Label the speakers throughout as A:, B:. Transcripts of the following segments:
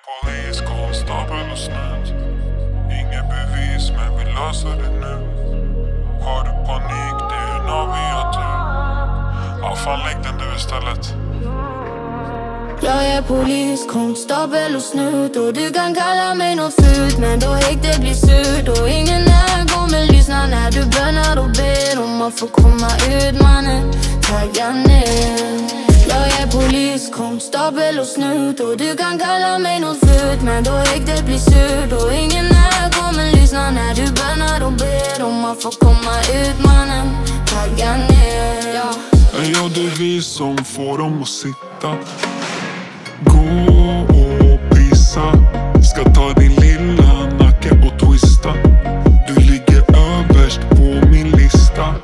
A: Polis, konstapel och snut. Inget bevis men vi löser det nu. Har du panik, det är när vi har tur. Ja fan, lägg den du istället.
B: Jag är polis, konstapel och snut. Och du kan kalla mig något fult, men då häktet blir surt. Och ingen här kommer lyssna när du bönar och ber om att få komma ut, mannen. Tagga ner. Jag är polis, konstapel och snut. Och du kan kalla mig något fult, men då häktet blir surt. Och ingen här kommer lyssna när du bönar och ber om att få komma ut, mannen. Tagga ner, ja.
A: Ja, det är vi som får dem att sitta. Gå och pissa. Ska ta din lilla nacke och twista. Du ligger överst på min lista.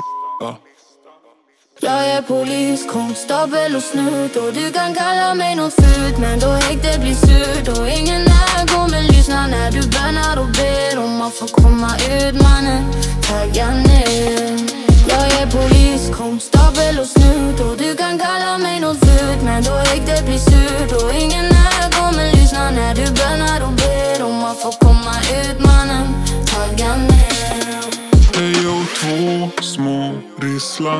B: Jag är polis, konstapel och snut. Och du kan kalla mig något fult, men då häktet blir surt. Och ingen här kommer lyssna när du bönar och ber om att få komma ut, mannen. Tagga ner. Jag är polis, konstapel och snut. Och du kan kalla mig något fult, men då häktet blir surt. Och ingen här kommer lyssna när du bönar och ber om att få komma ut, mannen. Tagga ner.
A: Hej och två små risslar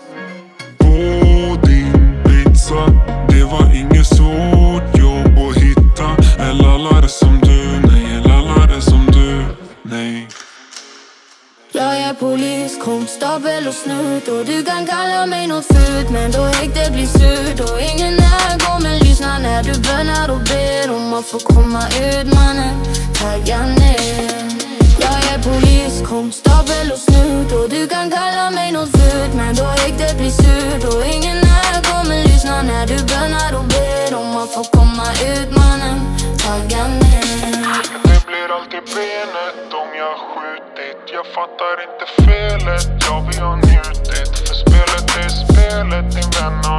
A: på din pizza. Det var inget svårt jobb att hitta. En lallare som du, nej, en lallare som du, nej.
B: Jag är polis, konstapel och snut. Och du kan kalla mig något fult, men då häktet blir surt. Och ingen här kommer lyssna när du bönar och ber om att få komma ut, mannen. Tagga ner. Jag är polis, konstapel och snut. Och du kan kalla mig något fult, men då häktet blir surt. Och ingen här kommer lyssna när du bönar och ber om att få komma ut, mannen. Tagga ner.
A: Det blir alltid benet om jag skjutit. Jag fattar inte felet, ja vi har njutit. För spelet är spelet, din vän